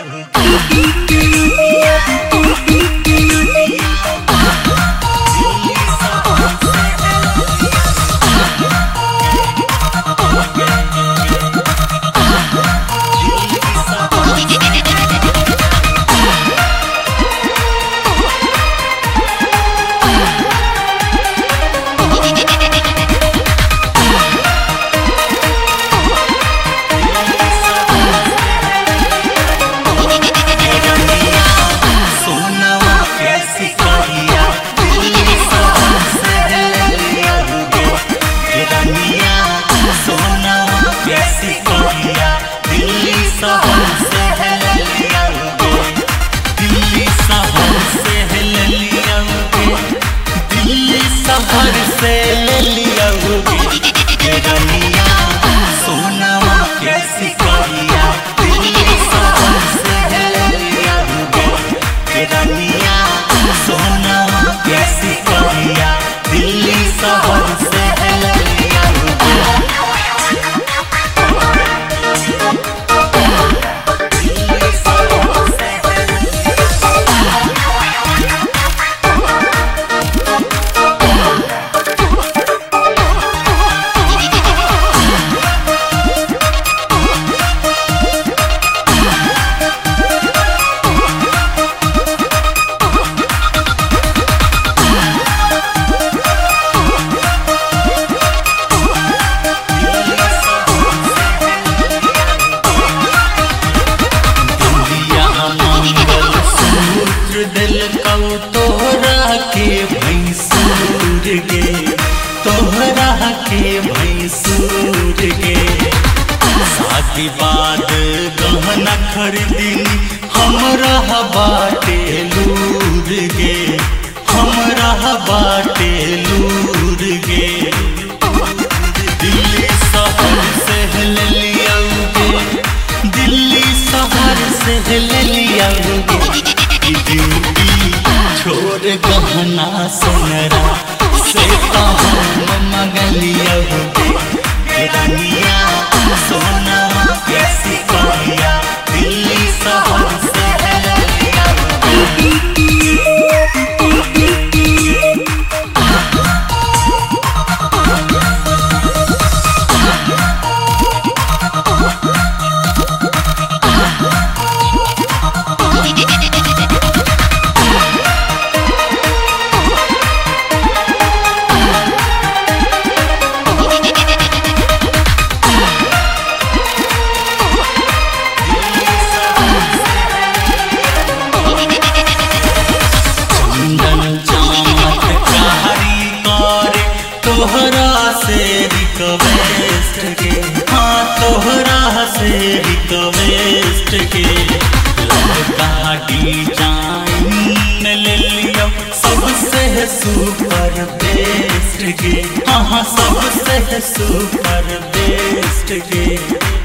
तोहरा के भैंसूर गे शादी बाद गहना खरीदी हमरा बाटे लूर गे हमरा बाटे लूर गे दिल्ली शहर से ले लियाओगे दिल्ली शहर से ले लियाओगे ड्यूटी छोड़ गहना सोनरा से हम मंगलियाओगे रानिया सोना कैसी कहिया दिल्ली शहर से ले लियाओगे। तोहरा से रिक्वेस्ट के हाँ तोहरा से रिक्वेस्ट के लड़का डिजाइन ले लियो सबसे सुपर बेस्ट के हाँ सबसे सुपर बेस्ट के